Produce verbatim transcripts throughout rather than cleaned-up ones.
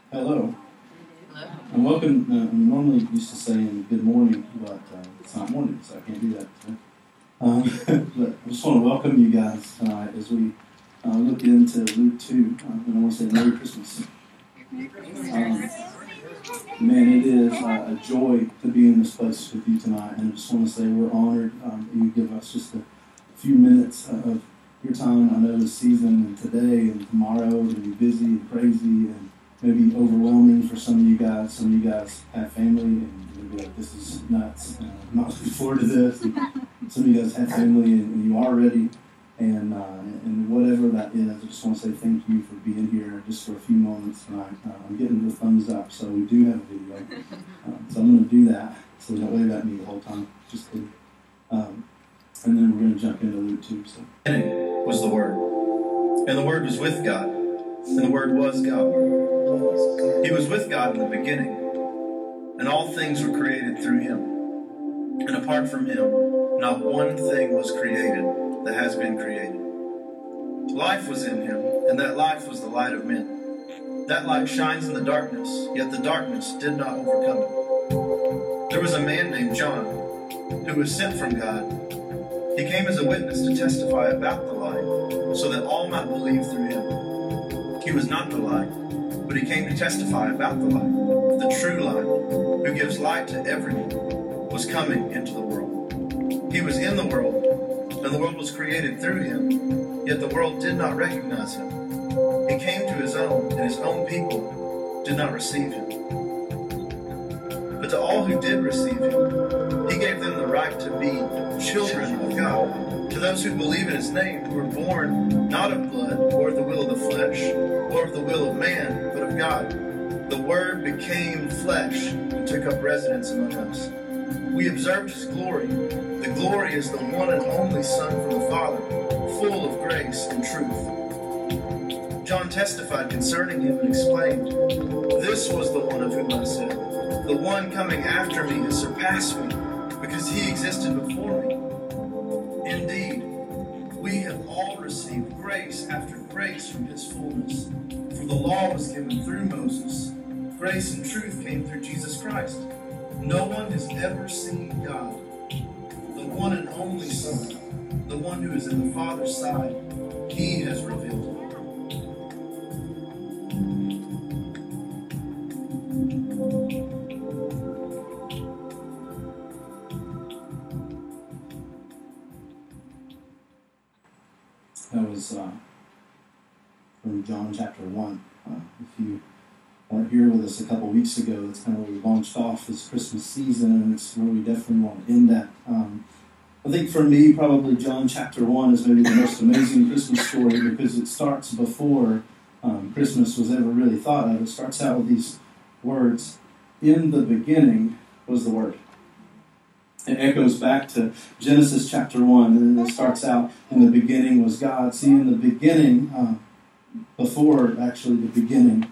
Hello. Hello. And welcome. Uh, I'm normally used to saying good morning, but uh, it's not morning, so I can't do that today. Um, but I just want to welcome you guys tonight as we uh, look into Luke two. Uh, and I want to say Merry Christmas. Um, man, it is uh, a joy to be in this place with you tonight, and I just want to say we're honored um, that you give us just a few minutes of your time. I know this season and today and tomorrow will be busy and crazy and maybe overwhelming for some of you guys. Some of you guys have family and you'll be like, this is nuts. Uh, I'm not looking forward to this. And some of you guys have family and, and you are ready. And, uh, and whatever that is, I just want to say thank you for being here just for a few moments tonight. Uh, I'm getting the thumbs up, so we do have a video. Uh, so I'm going to do that so we don't wave at me the whole time. Just kidding. Um, and then we're going to jump into Luke two. So. Was the Word, and the Word was with God, and the Word was God. He was with God in the beginning, and all things were created through Him. And apart from Him, not one thing was created that has been created. Life was in Him, and that life was the light of men. That light shines in the darkness, yet the darkness did not overcome it. There was a man named John, who was sent from God. He came as a witness to testify about the light, so that all might believe through him. He was not the light, but he came to testify about the light. The true light, who gives light to everyone, was coming into the world. He was in the world, and the world was created through him, yet the world did not recognize him. He came to his own, and his own people did not receive him. But to all who did receive him, he gave them the right to be children of God. To those who believe in his name, who were born not of blood, or of the will of the flesh, or of the will of man, but of God. The Word became flesh and took up residence among us. We observed his glory. The glory is the one and only Son from the Father, full of grace and truth. John testified concerning him and explained, "This was the one of whom I said, the one coming after me has surpassed me, because he existed before me. Indeed, we have all received grace after grace from his fullness. For the law was given through Moses. Grace and truth came through Jesus Christ. No one has ever seen God, the one and only Son, the one who is in the Father's side. He has revealed him." That was uh, from John chapter one. Uh, if you weren't here with us a couple weeks ago, that's kind of where we launched off this Christmas season, and it's where we definitely want to end at. Um, I think for me, probably John chapter one is maybe the most amazing Christmas story because it starts before um, Christmas was ever really thought of. It starts out with these words, "In the beginning was the Word." It echoes back to Genesis chapter one, and it starts out, "In the beginning was God." See, in the beginning, uh, before actually the beginning,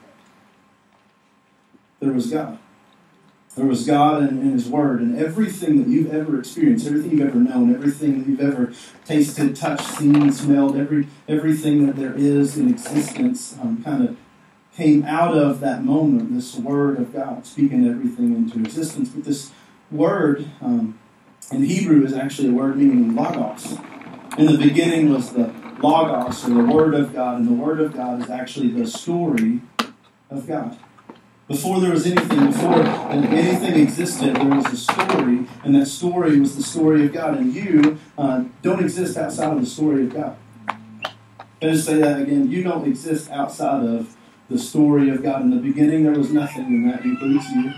there was God. There was God and, and His Word, and everything that you've ever experienced, everything you've ever known, everything that you've ever tasted, touched, seen, smelled, every everything that there is in existence um, kind of came out of that moment, this Word of God speaking everything into existence. But this word um, in Hebrew is actually a word meaning logos. In the beginning was the logos, or the Word of God, and the Word of God is actually the story of God. Before there was anything, before anything existed, there was a story, and that story was the story of God. And you uh, don't exist outside of the story of God. Let me say that again. You don't exist outside of the story of God. In the beginning, there was nothing, and that includes you.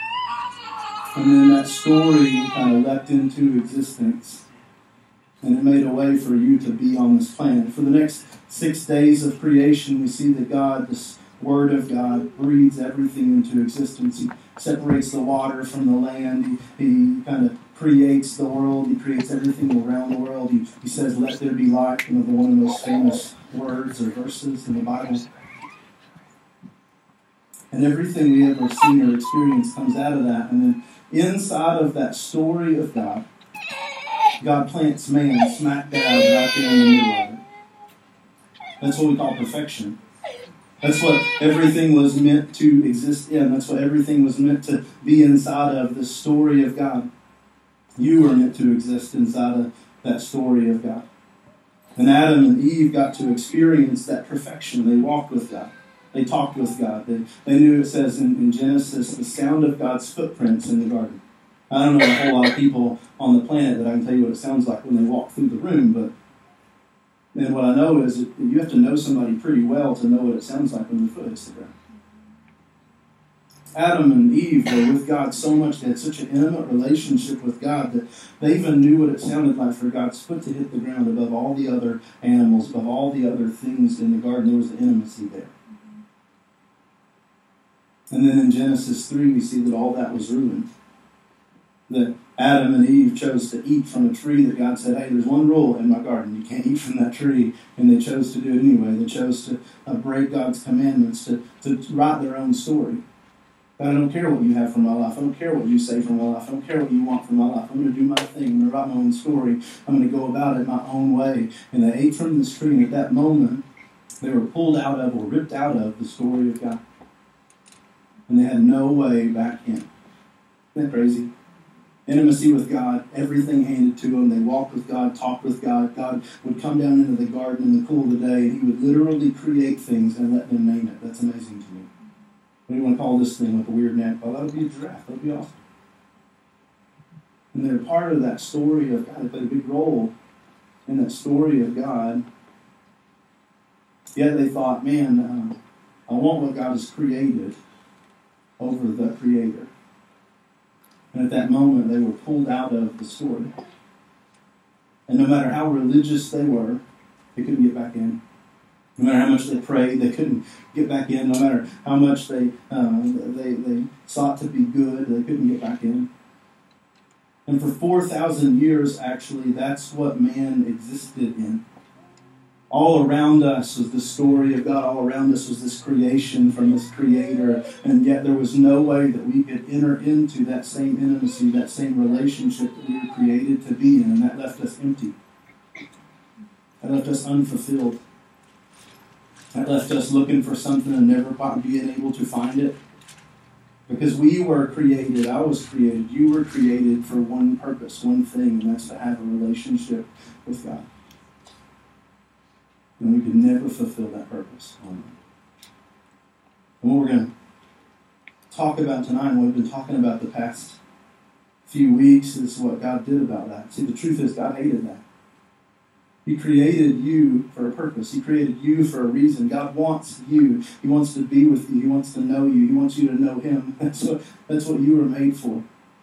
And then that story kind of leapt into existence. And it made a way for you to be on this planet. For the next six days of creation, we see that God, this Word of God, breathes everything into existence. He separates the water from the land. He, he kind of creates the world. He creates everything around the world. He, he says, "Let there be light," you know, the one of those famous words or verses in the Bible. And everything we ever seen or experienced comes out of that. And then inside of that story of God, God plants man smack dab right there in the middle of it. That's what we call perfection. That's what everything was meant to exist in. That's what everything was meant to be inside of, the story of God. You were meant to exist inside of that story of God. And Adam and Eve got to experience that perfection. They walked with God. They talked with God. They, they knew, it says in, in Genesis, the sound of God's footprints in the garden. I don't know a whole lot of people on the planet that I can tell you what it sounds like when they walk through the room, but and what I know is that you have to know somebody pretty well to know what it sounds like when their foot hits the ground. Adam and Eve were with God so much, they had such an intimate relationship with God that they even knew what it sounded like for God's foot to hit the ground above all the other animals, above all the other things in the garden. There was an intimacy there. And then in Genesis three, we see that all that was ruined. That Adam and Eve chose to eat from a tree that God said, hey, there's one rule in my garden. You can't eat from that tree. And they chose to do it anyway. They chose to uh, break God's commandments, to, to write their own story. God, I don't care what you have for my life. I don't care what you say for my life. I don't care what you want for my life. I'm going to do my thing. I'm going to write my own story. I'm going to go about it my own way. And they ate from this tree. And at that moment, they were pulled out of or ripped out of the story of God. And they had no way back in. Isn't that crazy? Intimacy with God, everything handed to them. They walked with God, talked with God. God would come down into the garden in the cool of the day, and he would literally create things and let them name it. That's amazing to me. What do you want to call this thing with a weird name? Oh, that would be a giraffe. That would be awesome. And they're part of that story of God. They played a big role in that story of God. Yet they thought, man, uh, I want what God has created over the Creator. And at that moment, they were pulled out of the story. And no matter how religious they were, they couldn't get back in. No matter how much they prayed, they couldn't get back in. No matter how much they uh, they they sought to be good, they couldn't get back in. And for four thousand years, actually, that's what man existed in. All around us was the story of God. All around us was this creation from this Creator. And yet there was no way that we could enter into that same intimacy, that same relationship that we were created to be in. And that left us empty. That left us unfulfilled. That left us looking for something and never being able to find it. Because we were created, I was created, you were created for one purpose, one thing, and that's to have a relationship with God. And we could never fulfill that purpose. And what we're going to talk about tonight, and what we've been talking about the past few weeks, is what God did about that. See, the truth is, God hated that. He created you for a purpose. He created you for a reason. God wants you. He wants to be with you. He wants to know you. He wants you to know Him. That's what, that's what you were made for.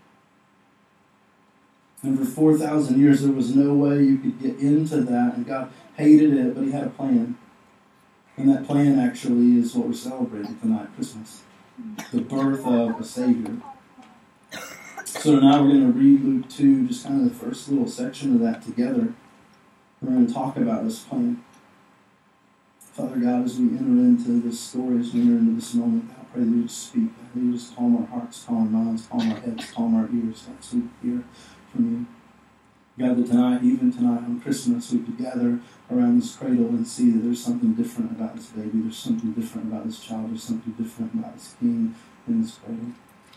And for four thousand years, there was no way you could get into that. And God hated it, but He had a plan. And that plan actually is what we're celebrating tonight, Christmas. The birth of a Savior. So now we're going to read Luke two, just kind of the first little section of that together. We're going to talk about this plan. Father God, as we enter into this story, as we enter into this moment, I pray that you just speak. That you just calm our hearts, calm our minds, calm our heads, calm our ears, so we can hear from you. God, that tonight, even tonight on Christmas, we could gather around this cradle and see that there's something different about this baby. There's something different about this child. There's something different about this king in this cradle.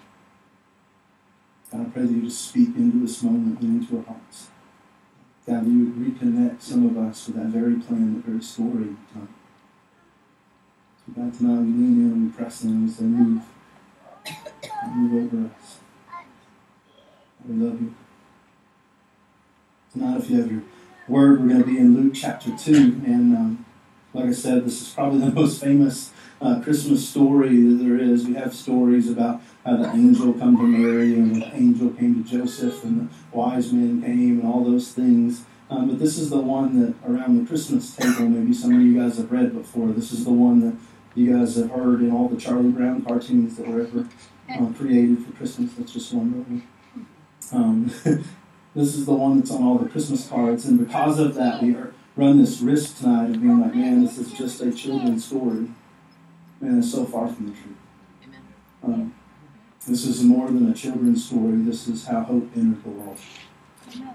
God, I pray that you just speak into this moment and into our hearts. God, you would reconnect some of us with that very plan, that very story. God, so God, tonight we lean in and we press in and we say, move. Move over us. We love you. Tonight, if you have your word, we're going to be in Luke chapter two. And um, like I said, this is probably the most famous uh, Christmas story that there is. We have stories about how the angel come to Mary and the angel came to Joseph and the wise men came and all those things. Um, but this is the one that around the Christmas table, maybe some of you guys have read before. This is the one that you guys have heard in all the Charlie Brown cartoons that were ever uh, created for Christmas. That's just one movie. Um, this is the one that's on all the Christmas cards. And because of that, we are, run this risk tonight of being like, man, this is just a children's story. Man, it's so far from the truth. Um, This is more than a children's story. This is how hope entered the world.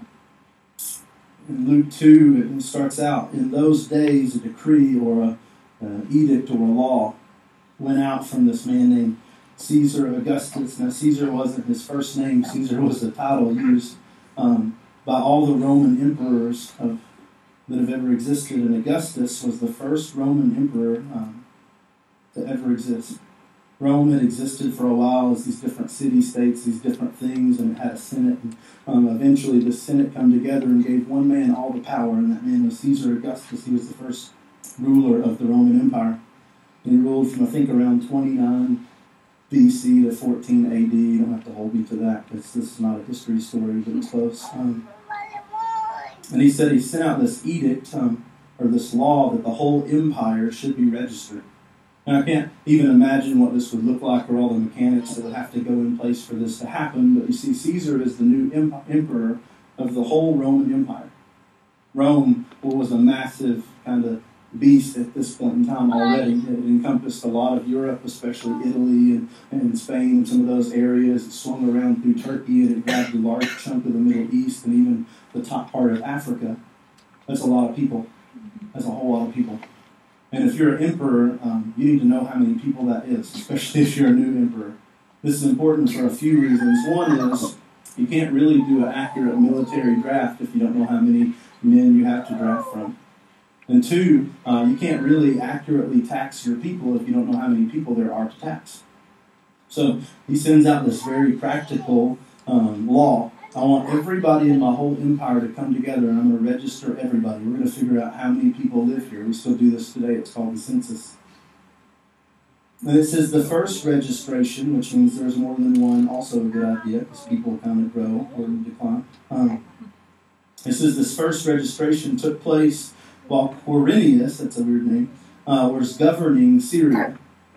In Luke two, it starts out, in those days a decree or a uh, edict or a law went out from this man named Caesar Augustus. Now, Caesar wasn't his first name. Caesar was the title used um, by all the Roman emperors of, that have ever existed, and Augustus was the first Roman emperor um, to ever exist. Rome had existed for a while as these different city-states, these different things, and it had a senate. And, um, eventually, the senate come together and gave one man all the power, and that man was Caesar Augustus. He was the first ruler of the Roman Empire. And he ruled from, I think, around twenty-nine B C to fourteen A D. You don't have to hold me to that, because this is not a history story, but it's close. Um, and he said he sent out this edict, um, or this law, that the whole empire should be registered. And I can't even imagine what this would look like or all the mechanics that would have to go in place for this to happen. But you see, Caesar is the new em- emperor of the whole Roman Empire. Rome was a massive kind of beast at this point in time already. It encompassed a lot of Europe, especially Italy and, and Spain and some of those areas. It swung around through Turkey, and it grabbed a large chunk of the Middle East and even the top part of Africa. That's a lot of people. That's a whole lot of people. And if you're an emperor, um, you need to know how many people that is, especially if you're a new emperor. This is important for a few reasons. One is you can't really do an accurate military draft if you don't know how many men you have to draft from. And two, uh, you can't really accurately tax your people if you don't know how many people there are to tax. So he sends out this very practical um, law. I want everybody in my whole empire to come together, and I'm going to register everybody. We're going to figure out how many people live here. We still do this today. It's called the census. And it says the first registration, which means there's more than one, also a good idea, because people kind of grow or decline. Um, it says this first registration took place while Quirinius, that's a weird name, uh, was governing Syria.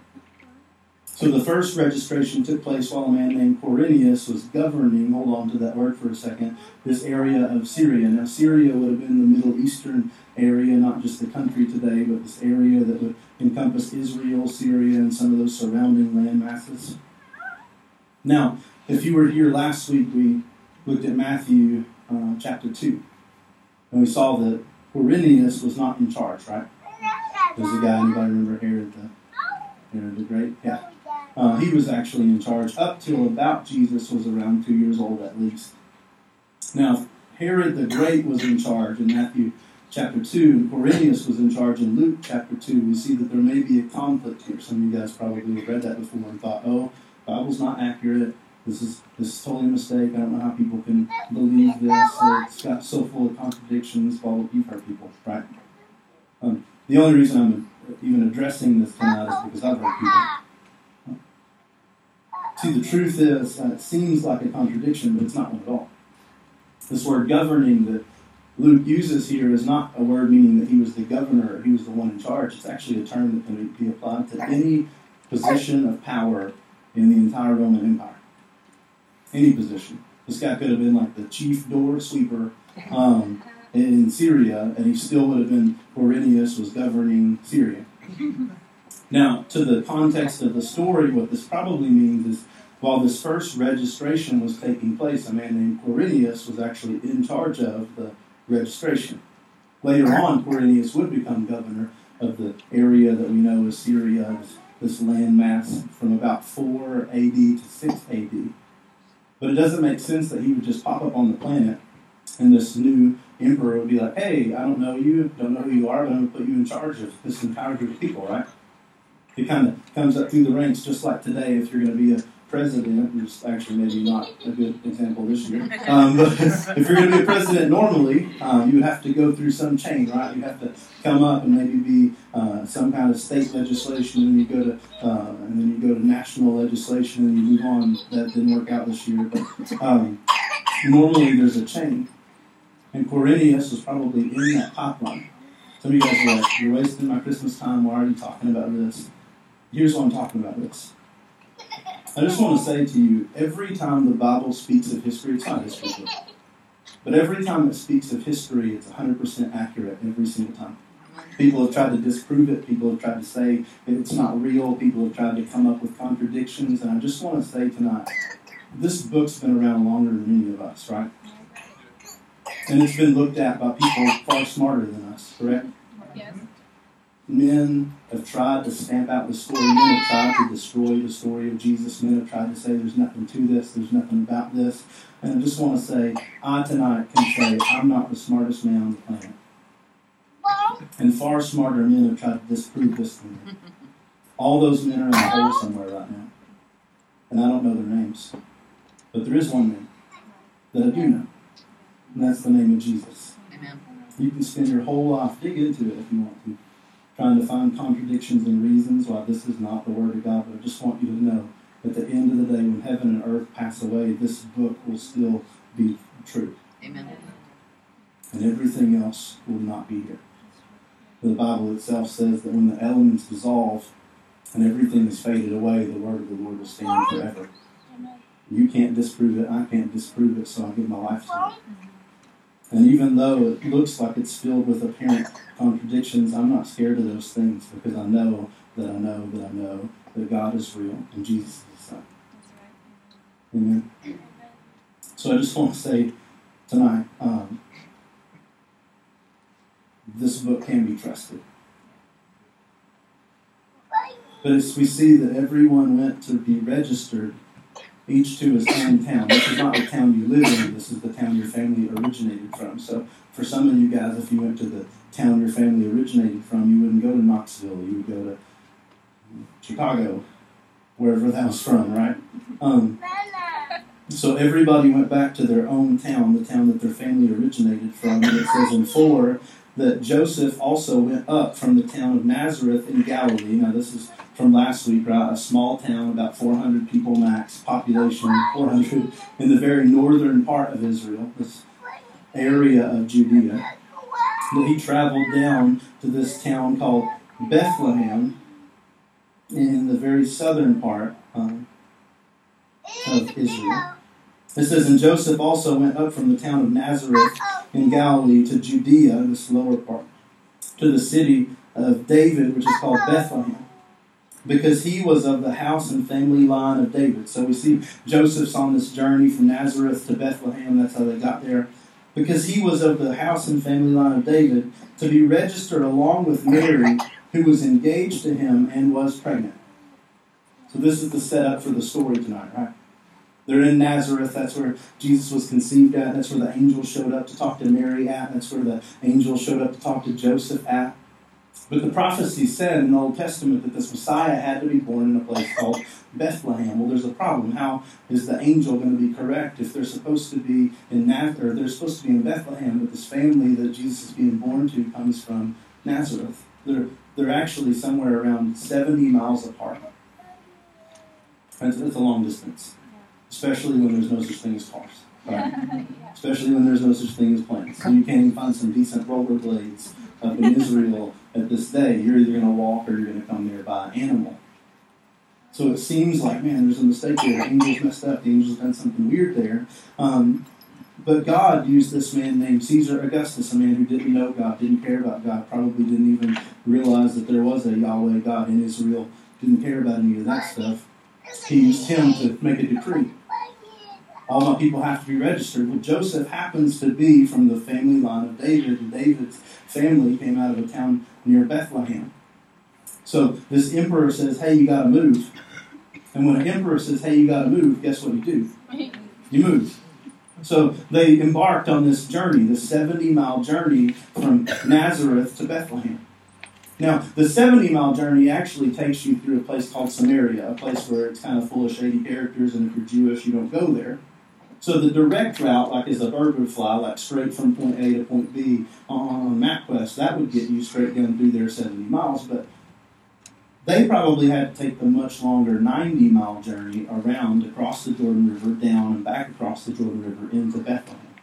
So the first registration took place while a man named Quirinius was governing, hold on to that word for a second, this area of Syria. Now, Syria would have been the Middle Eastern area, not just the country today, but this area that would encompass Israel, Syria, and some of those surrounding land masses. Now, if you were here last week, we looked at Matthew uh, chapter two, and we saw that Quirinius was not in charge, right? There's a guy, anybody remember Herod the, Herod the Great? Yeah. Uh, he was actually in charge up till about Jesus was around two years old at least. Now, Herod the Great was in charge in Matthew chapter two, and Quirinius was in charge in Luke chapter two. We see that there may be a conflict here. Some of you guys probably have read that before and thought, oh, the Bible's not accurate. This is this is totally a mistake. I don't know how people can believe this. It's got so full of contradictions. Well, you've heard people, right? Um, the only reason I'm even addressing this tonight is because I've heard people. See, the truth is, uh, it seems like a contradiction, but it's not one at all. This word governing that Luke uses here is not a word meaning that he was the governor or he was the one in charge. It's actually a term that can be applied to any position of power in the entire Roman Empire. Any position. This guy could have been like the chief door sweeper um, in Syria, and he still would have been, Quirinius was governing Syria. Now, to the context of the story, what this probably means is while this first registration was taking place, a man named Quirinius was actually in charge of the registration. Later on, Quirinius would become governor of the area that we know as Syria, this, this land mass from about four A D to six A D. But it doesn't make sense that he would just pop up on the planet and this new emperor would be like, hey, I don't know you, don't know who you are, but I'm going to put you in charge of this entire group of people, right? It kind of comes up through the ranks, just like today, if you're going to be a president, which is actually maybe not a good example this year, um, but if you're going to be a president normally, um, you would have to go through some chain, right? You have to come up and maybe be uh, some kind of state legislation, and you go to, uh, and then you go to national legislation, and you move on. That didn't work out this year, but um, normally there's a chain, and Quirinius was probably in that pipeline. Some of you guys are like, you're wasting my Christmas time. Why are you talking about this? Here's why I'm talking about this. I just want to say to you, every time the Bible speaks of history, it's not history book, but every time it speaks of history, it's one hundred percent accurate every single time. People have tried to disprove it. People have tried to say that it's not real. People have tried to come up with contradictions. And I just want to say tonight, this book's been around longer than any of us, right? And it's been looked at by people far smarter than us, correct? Yes. men have tried to stamp out the story. Men have tried to destroy the story of Jesus. Men have tried to say there's nothing to this, there's nothing about this. And I just want to say, I tonight can say I'm not the smartest man on the planet. And far smarter men have tried to disprove this to me. All those men are in the hole somewhere right now. And I don't know their names. But there is one name that I do know. And that's the name of Jesus. Amen. You can spend your whole life, dig into it if you want to, trying to find contradictions and reasons why this is not the Word of God. But I just want you to know, at the end of the day, when heaven and earth pass away, this book will still be true. Amen. And everything else will not be here. The Bible itself says that when the elements dissolve and everything is faded away, the Word of the Lord will stand forever. You can't disprove it, I can't disprove it, so I give my life to it. And even though it looks like it's filled with apparent contradictions, I'm not scared of those things because I know that I know that I know that God is real and Jesus is His Son. Amen. So I just want to say tonight, um, this book can be trusted. But as we see that everyone went to be registered, each to his own town. This is not the town you live in. This is the town your family originated from. So for some of you guys, if you went to the town your family originated from, you wouldn't go to Knoxville. You would go to Chicago, wherever that was from, right? Um, so everybody went back to their own town, the town that their family originated from. And it says in four that Joseph also went up from the town of Nazareth in Galilee. Now this is from last week, right? A small town, about four hundred people max, population four hundred, in the very northern part of Israel, this area of Judea. That he traveled down to this town called Bethlehem in the very southern part um, of Israel. It says, and Joseph also went up from the town of Nazareth in Galilee to Judea, this lower part, to the city of David, which is called Bethlehem, because he was of the house and family line of David. So we see Joseph's on this journey from Nazareth to Bethlehem. That's how they got there. Because he was of the house and family line of David, to be registered along with Mary, who was engaged to him and was pregnant. So this is the setup for the story tonight, right? They're in Nazareth. That's where Jesus was conceived at. That's where the angel showed up to talk to Mary at. That's where the angel showed up to talk to Joseph at. But the prophecy said in the Old Testament that this Messiah had to be born in a place called Bethlehem. Well, there's a problem. How is the angel going to be correct if they're supposed to be in Nazareth, or they're supposed to be in Bethlehem, but this family that Jesus is being born to comes from Nazareth? They're they're actually somewhere around seventy miles apart. That's, that's a long distance, especially when there's no such thing as cars, right? Especially when there's no such thing as planes. So you can't even find some decent rollerblades up in Israel at this day. You're either going to walk or you're going to come there by animal. So it seems like, man, there's a mistake there. The angel's messed up. The angel's done something weird there. Um, but God used this man named Caesar Augustus, a man who didn't know God, didn't care about God, probably didn't even realize that there was a Yahweh God in Israel, didn't care about any of that stuff. He used him to make a decree. All my people have to be registered. Well, Joseph happens to be from the family line of David, and David's family came out of a town near Bethlehem. So this emperor says, hey, you got to move. And when an emperor says, hey, you got to move, guess what you do? You move. So they embarked on this journey, this seventy-mile journey from Nazareth to Bethlehem. Now, the seventy-mile journey actually takes you through a place called Samaria, a place where it's kind of full of shady characters, and if you're Jewish, you don't go there. So the direct route, like as a bird would fly, like straight from point A to point B on MapQuest, that would get you straight down through there seventy miles, but they probably had to take the much longer ninety-mile journey around, across the Jordan River, down and back across the Jordan River into Bethlehem.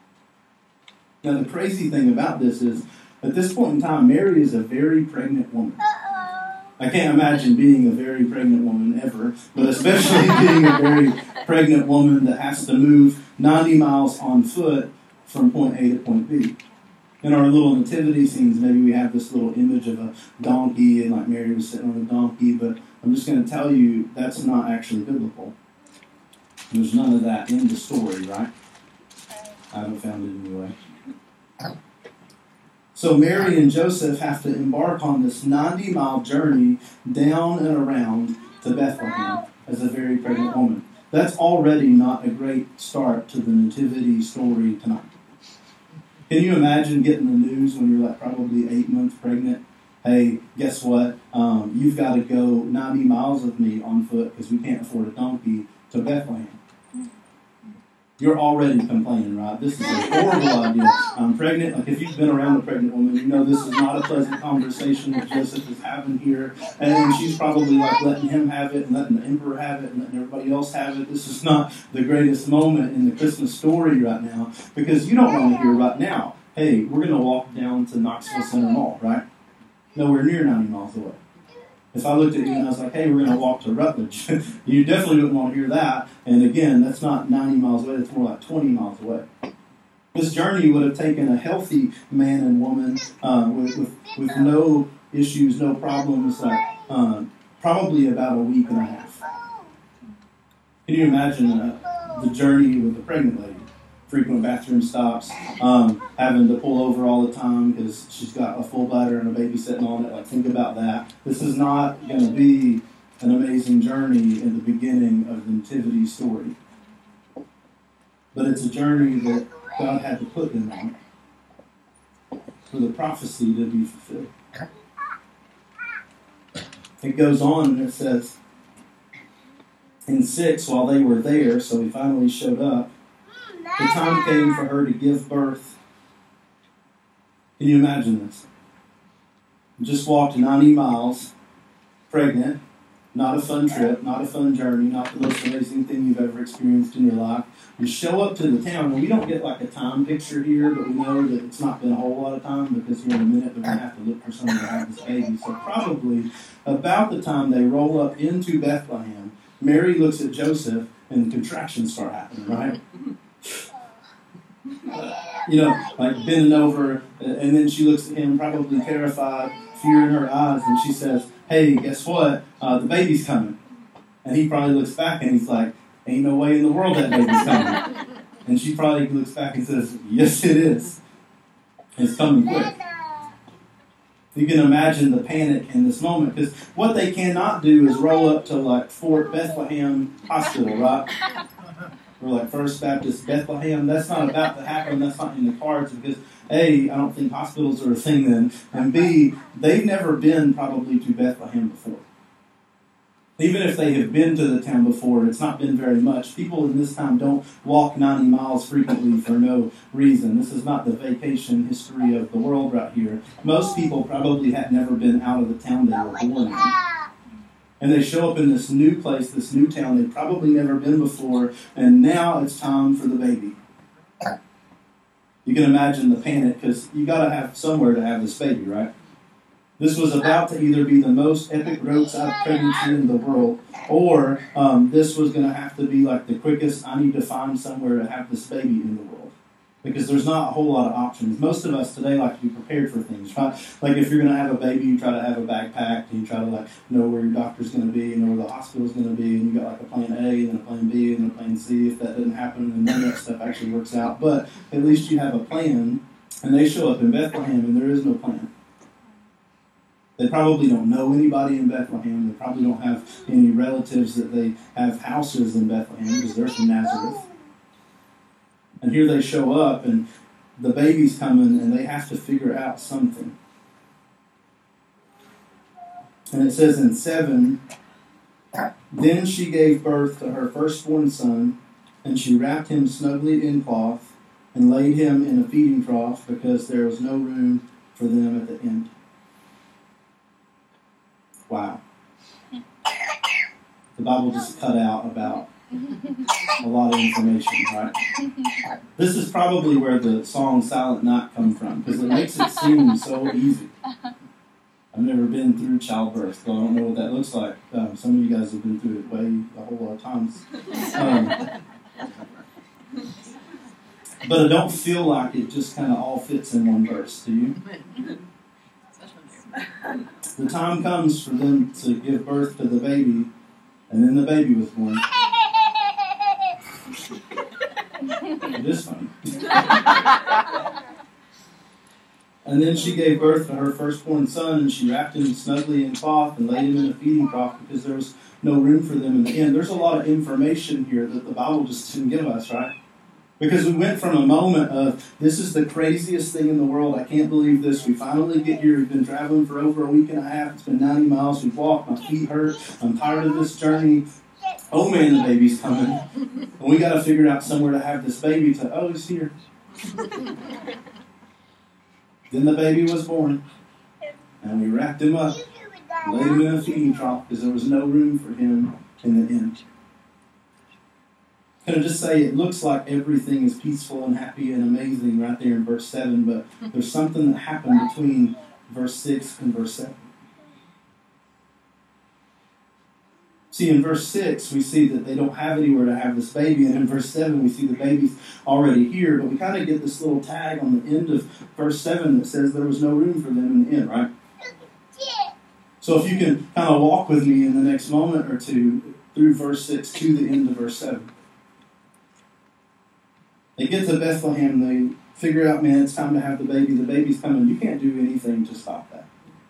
Now, the crazy thing about this is, at this point in time, Mary is a very pregnant woman. I can't imagine being a very pregnant woman ever, but especially being a very pregnant woman that has to move ninety miles on foot from point A to point B. In our little nativity scenes, maybe we have this little image of a donkey, and like Mary was sitting on a donkey, but I'm just going to tell you that's not actually biblical. There's none of that in the story, right? I haven't found it anyway. So Mary and Joseph have to embark on this ninety-mile journey down and around to Bethlehem as a very pregnant woman. That's already not a great start to the nativity story tonight. Can you imagine getting the news when you're like probably eight months pregnant? Hey, guess what? Um, you've got to go ninety miles with me on foot because we can't afford a donkey to Bethlehem. You're already complaining, right? This is a horrible idea. I'm pregnant. Like if you've been around a pregnant woman, you know this is not a pleasant conversation that Joseph is having here. And she's probably like letting him have it and letting the emperor have it and letting everybody else have it. This is not the greatest moment in the Christmas story right now because you don't want to hear right now, hey, we're going to walk down to Knoxville Center Mall, right? Nowhere near ninety miles away. If I looked at you and I was like, hey, we're going to walk to Rutledge, you definitely wouldn't want to hear that. And again, that's not ninety miles away, it's more like twenty miles away. This journey would have taken a healthy man and woman uh, with, with, with no issues, no problems, like uh, probably about a week and a half. Can you imagine uh, the journey with a pregnant lady? Frequent bathroom stops, um, having to pull over all the time because she's got a full bladder and a baby sitting on it. Like, think about that. This is not going to be an amazing journey in the beginning of the nativity story. But it's a journey that God had to put them on for the prophecy to be fulfilled. It goes on and it says, in six, while they were there, so he finally showed up, the time came for her to give birth. Can you imagine this? Just walked ninety miles, pregnant, not a fun trip, not a fun journey, not the most amazing thing you've ever experienced in your life. You show up to the town, and we don't get like a time picture here, but we know that it's not been a whole lot of time because here in a minute they're going to have to look for someone to have this baby. So probably about the time they roll up into Bethlehem, Mary looks at Joseph and the contractions start happening, right? You know, like bending over, and then she looks at him, probably terrified, fear in her eyes, and she says, hey, guess what? Uh, the baby's coming. And he probably looks back and he's like, ain't no way in the world that baby's coming. And she probably looks back and says, yes, it is. It's coming quick. You can imagine the panic in this moment, because what they cannot do is roll up to like Fort Bethlehem Hospital, right? Or like First Baptist Bethlehem. That's not about to happen. That's not in the cards because A, I don't think hospitals are a thing then, and B, they've never been probably to Bethlehem before. Even if they have been to the town before, it's not been very much. People in this time don't walk ninety miles frequently for no reason. This is not the vacation history of the world right here. Most people probably had never been out of the town they were born in. And they show up in this new place, this new town they've probably never been before, and now it's time for the baby. You can imagine the panic, because you got to have somewhere to have this baby, right? This was about to either be the most epic roadside pregnancy in the world, or um, this was going to have to be like the quickest, I need to find somewhere to have this baby in the world. Because there's not a whole lot of options. Most of us today like to be prepared for things, right? Like if you're going to have a baby, you try to have a bag packed, and you try to like know where your doctor's going to be, and know where the hospital's going to be, and you got like a plan A, and then a plan B, and then a plan C. If that doesn't happen, then none of that stuff actually works out. But at least you have a plan, and they show up in Bethlehem, and there is no plan. They probably don't know anybody in Bethlehem. They probably don't have any relatives that they have houses in Bethlehem because they're from Nazareth. And here they show up, and the baby's coming, and they have to figure out something. And it says in seven, then she gave birth to her firstborn son, and she wrapped him snugly in cloth and laid him in a feeding trough because there was no room for them at the end. Wow. The Bible just cut out about a lot of information, right? This is probably where the song Silent Night comes from, because it makes it seem so easy. I've never been through childbirth, so I don't know what that looks like. Um, some of you guys have been through it way a whole lot of times. Um, but I don't feel like it just kind of all fits in one verse, do you? The time comes for them to give birth to the baby, and then the baby was born. It is funny. And And then she gave birth to her firstborn son, and she wrapped him snugly in cloth and laid him in a feeding trough because there was no room for them in the inn. There's a lot of information here that the Bible just didn't give us, right? Because we went from a moment of, this is the craziest thing in the world, I can't believe this, we finally get here, we've been traveling for over a week and a half, it's been ninety miles, we've walked, my feet hurt, I'm tired of this journey. Oh man, the baby's coming. And we got to figure out somewhere to have this baby to, oh, he's here. Then the baby was born, and we wrapped him up, laid him in a feeding trough because there was no room for him in the inn. Can I just say, it looks like everything is peaceful and happy and amazing right there in verse seven, but there's something that happened between verse six and verse seven. See, in verse six, we see that they don't have anywhere to have this baby, and in verse seven, we see the baby's already here, but we kind of get this little tag on the end of verse seven that says there was no room for them in the inn, right? So if you can kind of walk with me in the next moment or two through verse six to the end of verse seven. They get to Bethlehem, they figure out, man, it's time to have the baby, the baby's coming. You can't do anything to stop that.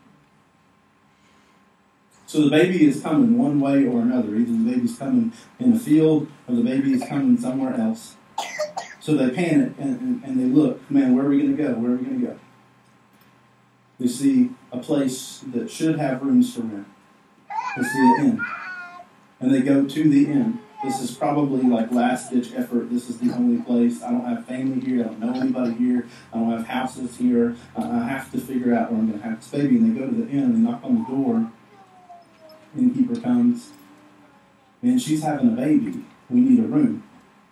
So the baby is coming one way or another. Either the baby's coming in a field or the baby is coming somewhere else. So they panic and, and, and they look, man, where are we going to go? Where are we going to go? They see a place that should have rooms for rent. They see an inn. And they go to the inn. This is probably like last-ditch effort. This is the only place. I don't have family here. I don't know anybody here. I don't have houses here. Uh, I have to figure out where I'm going to have this baby. And they go to the inn and they knock on the door. Innkeeper comes. Man, she's having a baby. We need a room.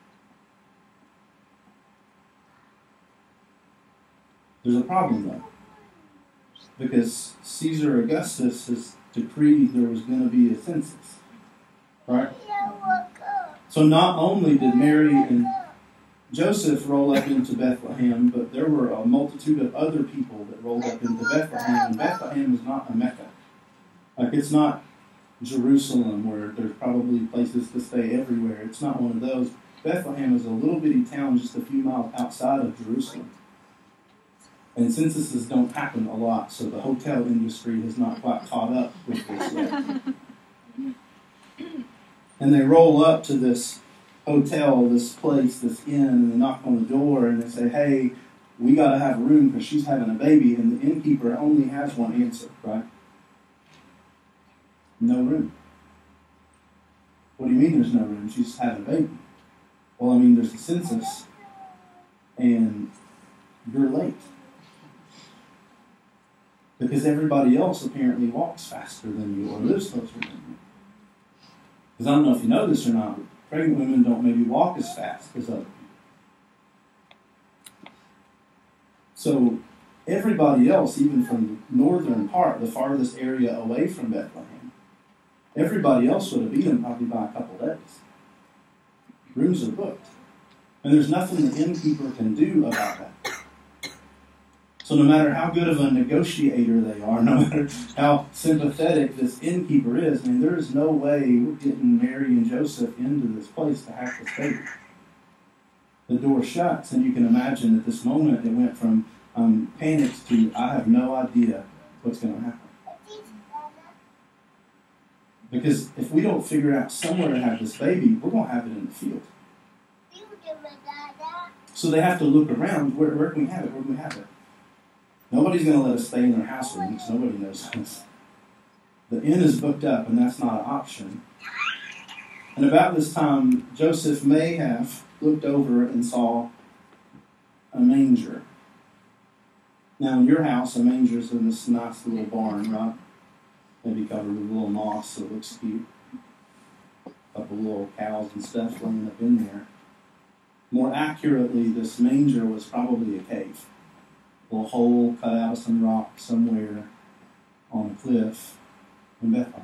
There's a problem, though. Because Caesar Augustus has decreed there was going to be a census. Right? So not only did Mary and Joseph roll up into Bethlehem, but there were a multitude of other people that rolled up into Bethlehem. And Bethlehem is not a Mecca. Like, it's not Jerusalem where there's probably places to stay everywhere. It's not one of those. Bethlehem is a little bitty town just a few miles outside of Jerusalem. And censuses don't happen a lot, so the hotel industry has not quite caught up with this yet. And they roll up to this hotel, this place, this inn, and they knock on the door and they say, hey, we got to have a room because she's having a baby. And the innkeeper only has one answer, right? No room. What do you mean there's no room? She's having a baby. Well, I mean, there's a census, and you're late. Because everybody else apparently walks faster than you or lives closer than you. Because I don't know if you know this or not, but pregnant women don't maybe walk as fast as other people. So everybody else, even from the northern part, the farthest area away from Bethlehem, everybody else would have beat them probably by a couple days. Rooms are booked. And there's nothing the innkeeper can do about that. So no matter how good of a negotiator they are, no matter how sympathetic this innkeeper is, I mean, there is no way we're getting Mary and Joseph into this place to have this baby. The door shuts, and you can imagine at this moment it went from um, panic to, I have no idea what's going to happen. Because if we don't figure out somewhere to have this baby, we're going to have it in the field. So they have to look around. Where, where can we have it? Where can we have it? Nobody's going to let us stay in their house rooms. Nobody knows us. The inn is booked up, and that's not an option. And about this time, Joseph may have looked over and saw a manger. Now, in your house, a manger is in this nice little barn, right? Maybe covered with a little moss so it looks cute. A couple little cows and stuff laying up in there. More accurately, this manger was probably a cave. A little hole cut out of some rock somewhere on a cliff in Bethlehem.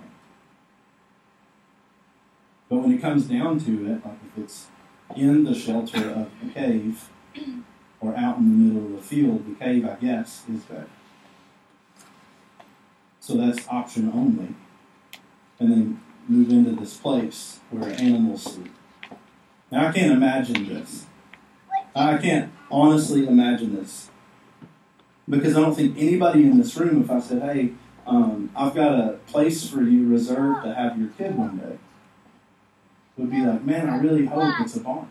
But when it comes down to it, like if it's in the shelter of a cave or out in the middle of a field, the cave, I guess, is better. So that's option only. And then move into this place where animals sleep. Now, I can't imagine this. I can't honestly imagine this. Because I don't think anybody in this room, if I said, hey, um, I've got a place for you reserved to have your kid one day, would be like, man, I really hope it's a barn.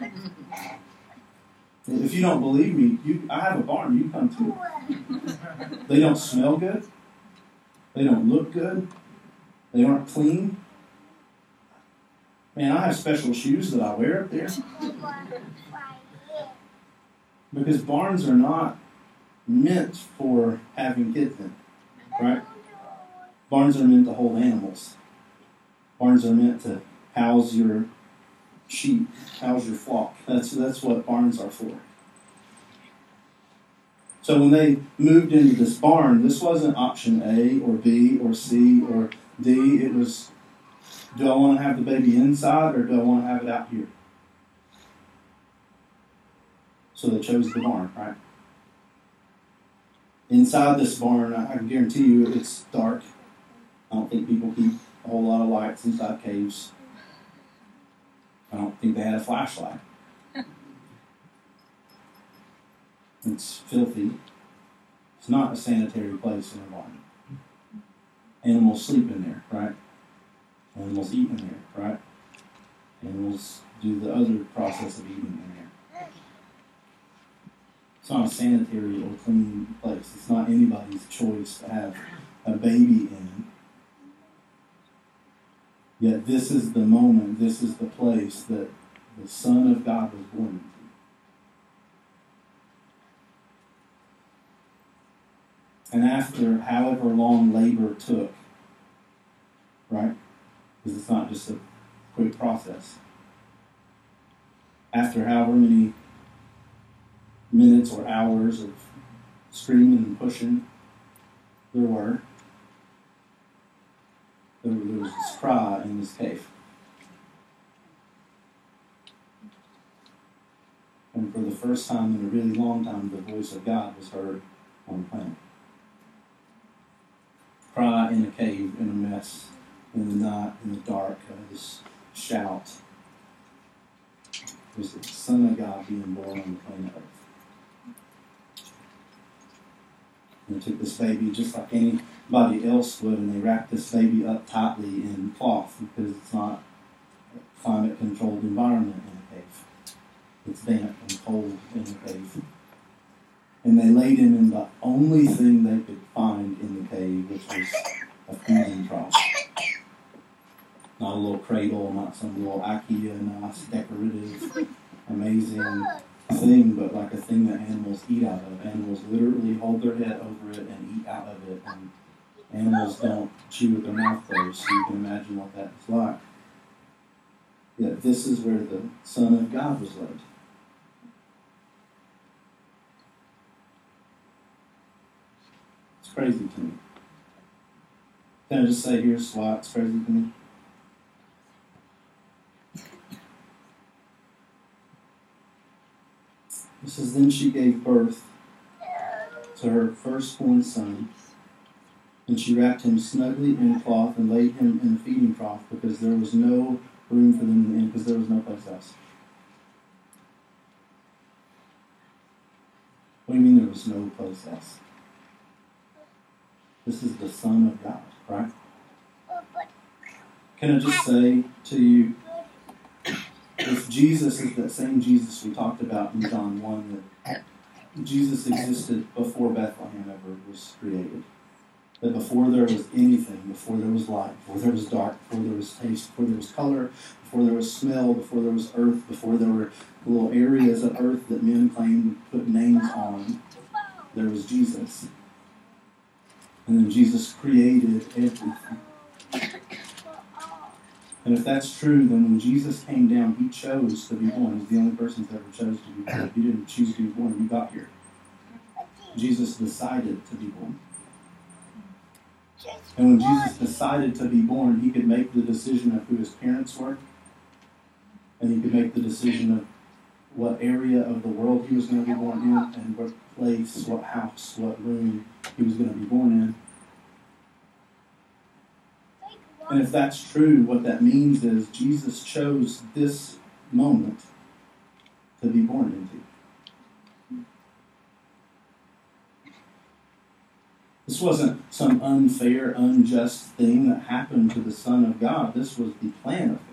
If you don't believe me, you, I have a barn, you come too. They don't smell good. They don't look good. They aren't clean. Man, I have special shoes that I wear up there. Because barns are not meant for having kids in, right? Barns are meant to hold animals. Barns are meant to house your sheep, house your flock. That's that's what barns are for. So when they moved into this barn, this wasn't option A or B or C or D. It was, do I want to have the baby inside or do I want to have it out here? So they chose the barn, right? Inside this barn, I can guarantee you it's dark. I don't think people keep a whole lot of lights inside caves. I don't think they had a flashlight. It's filthy. It's not a sanitary place in a barn. Animals sleep in there, right? Animals eat in there, right? Animals do the other process of eating in there. It's not a sanitary or clean place. It's not anybody's choice to have a baby in. Yet this is the moment, this is the place that the Son of God was born into. And after however long labor took, right? Because it's not just a quick process. After however many minutes or hours of screaming and pushing there were, there, there was this cry in this cave. And for the first time in a really long time, the voice of God was heard on the planet. Cry in a cave, in a mess, in the night, in the dark, uh, this shout. It was the Son of God being born on the planet Earth. And they took this baby just like anybody else would, and they wrapped this baby up tightly in cloth because it's not a climate-controlled environment in a cave. It's damp and cold in a cave. And they laid him in the only thing they could find in the cave, which was a feeding trough. Not a little cradle, not some little IKEA, nice, decorative, amazing thing, but like a thing that animals eat out of. Animals literally hold their head over it and eat out of it. And animals don't chew with their mouth closed, so you can imagine what that's like. Yet this is where the Son of God was laid. Crazy to me. Can I just say here's why it's crazy to me? It says, then she gave birth to her firstborn son, and she wrapped him snugly in cloth and laid him in the feeding trough because there was no room for them in the inn, because there was no place else. What do you mean there was no place else? This is the Son of God, right? Can I just say to you, if Jesus is that same Jesus we talked about in John one, that Jesus existed before Bethlehem ever was created. That before there was anything, before there was light, before there was dark, before there was taste, before there was color, before there was smell, before there was earth, before there were little areas of earth that men claimed to put names on, there was Jesus. And then Jesus created everything. And if that's true, then when Jesus came down, he chose to be born. He's the only person that ever chose to be born. He didn't choose to be born, you got here. Jesus decided to be born. And when Jesus decided to be born, he could make the decision of who his parents were. And he could make the decision of what area of the world he was going to be born in, and what place, what house, what room he was going to be born in. And if that's true, what that means is Jesus chose this moment to be born into. This wasn't some unfair, unjust thing that happened to the Son of God. This was the plan of God.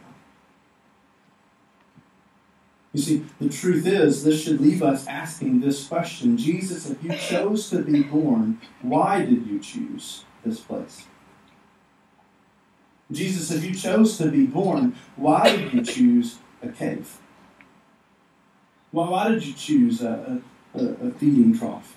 You see, the truth is, this should leave us asking this question. Jesus, if you chose to be born, why did you choose this place? Jesus, if you chose to be born, why did you choose a cave? Well, why did you choose a, a, a feeding trough?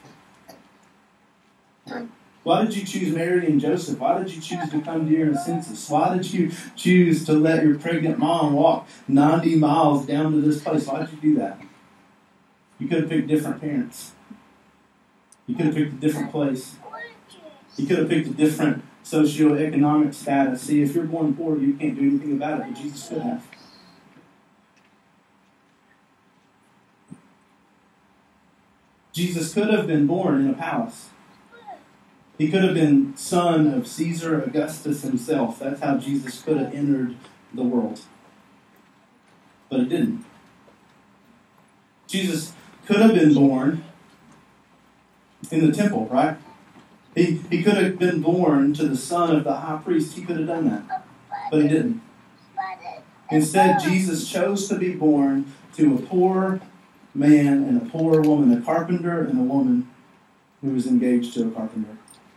Why did you choose Mary and Joseph? Why did you choose to come to your census? Why did you choose to let your pregnant mom walk ninety miles down to this place? Why did you do that? You could have picked different parents. You could have picked a different place. You could have picked a different socioeconomic status. See, if you're born poor, you can't do anything about it, but Jesus could have. Jesus could have been born in a palace. He could have been son of Caesar Augustus himself. That's how Jesus could have entered the world. But he didn't. Jesus could have been born in the temple, right? He, he could have been born to the son of the high priest. He could have done that. But he didn't. Instead, Jesus chose to be born to a poor man and a poor woman, a carpenter and a woman who was engaged to a carpenter.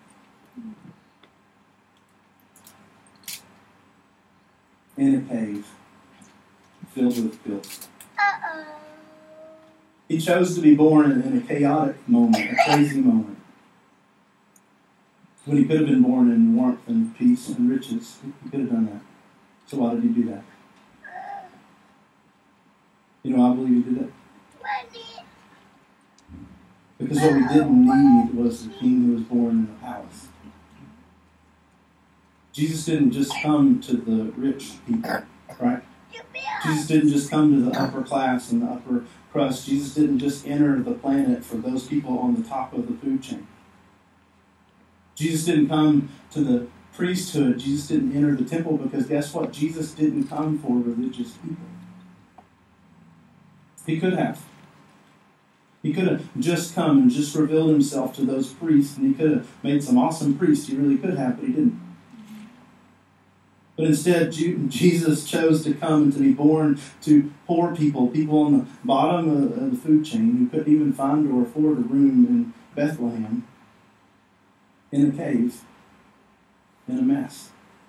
In a cave filled with filth. Uh-oh. He chose to be born in a chaotic moment, a crazy moment, when he could have been born in warmth and peace and riches. He could have done that. So why did he do that? You know, I believe he did it. Because what we didn't need was the king who was born in the palace. Jesus didn't just come to the rich people, right? Jesus didn't just come to the upper class and the upper crust. Jesus didn't just enter the planet for those people on the top of the food chain. Jesus didn't come to the priesthood. Jesus didn't enter the temple because guess what? Jesus didn't come for religious people. He could have. He could have just come and just revealed himself to those priests, and he could have made some awesome priests. He really could have, but he didn't. But instead, Jesus chose to come and to be born to poor people, people on the bottom of the food chain who couldn't even find or afford a room in Bethlehem, in a cave, in a mess.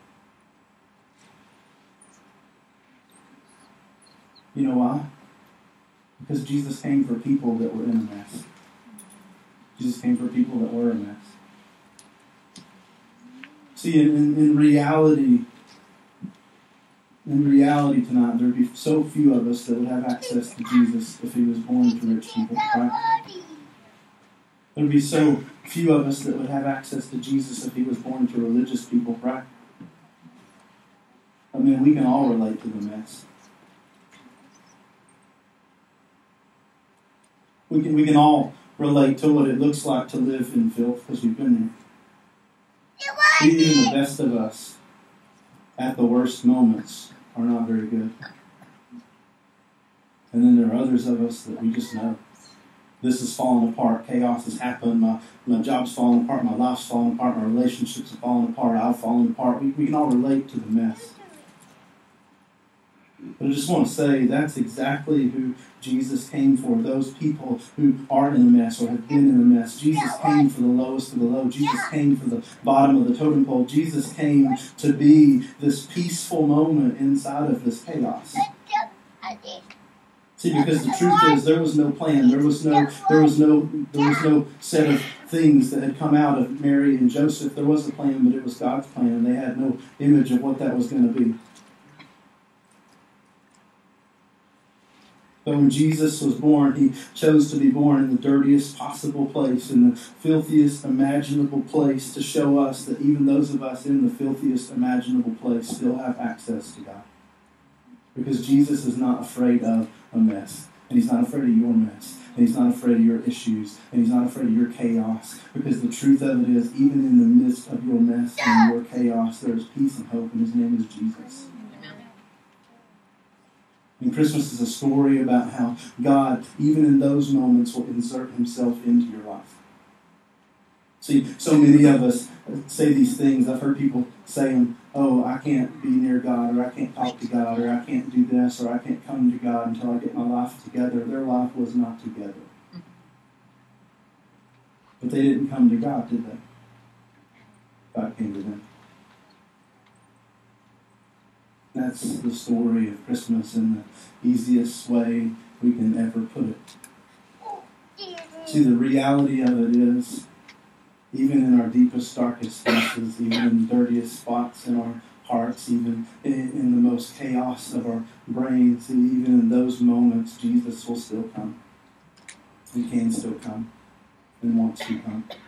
You know why? Because Jesus came for people that were in a mess. Jesus came for people that were a mess. See, in, in, in reality, in reality tonight, there would be so few of us that would have access to Jesus if he was born to rich people, right? There would be so few of us that would have access to Jesus if he was born to religious people, right? I mean, we can all relate to the mess. We can, we can all relate to what it looks like to live in filth because we've been there. Even the best of us, at the worst moments, are not very good. And then there are others of us that we just know. This is falling apart. Chaos has happened. My, my job's falling apart. My life's falling apart. My relationships are falling apart. I've fallen apart. We, we can all relate to the mess. But I just want to say that's exactly who Jesus came for. Those people who are in a mess or have been in a mess. Jesus came for the lowest of the low. Jesus came for the bottom of the totem pole. Jesus came to be this peaceful moment inside of this chaos. See, because the truth is, there was no plan. There was no, there was no, there was no set of things that had come out of Mary and Joseph. There was a plan, but it was God's plan, and they had no image of what that was going to be. But when Jesus was born, he chose to be born in the dirtiest possible place, in the filthiest imaginable place, to show us that even those of us in the filthiest imaginable place still have access to God. Because Jesus is not afraid of a mess. And he's not afraid of your mess. And he's not afraid of your issues. And he's not afraid of your chaos. Because the truth of it is, even in the midst of your mess and your chaos, there is peace and hope, and his name is Jesus. And Christmas is a story about how God, even in those moments, will insert himself into your life. See, so many of us say these things. I've heard people saying, oh, I can't be near God, or I can't talk to God, or I can't do this, or I can't come to God until I get my life together. Their life was not together. But they didn't come to God, did they? God came to them. That's the story of Christmas in the easiest way we can ever put it. See, the reality of it is, even in our deepest, darkest places, even in the dirtiest spots in our hearts, even in, in the most chaos of our brains, even in those moments, Jesus will still come. He can still come and wants to come.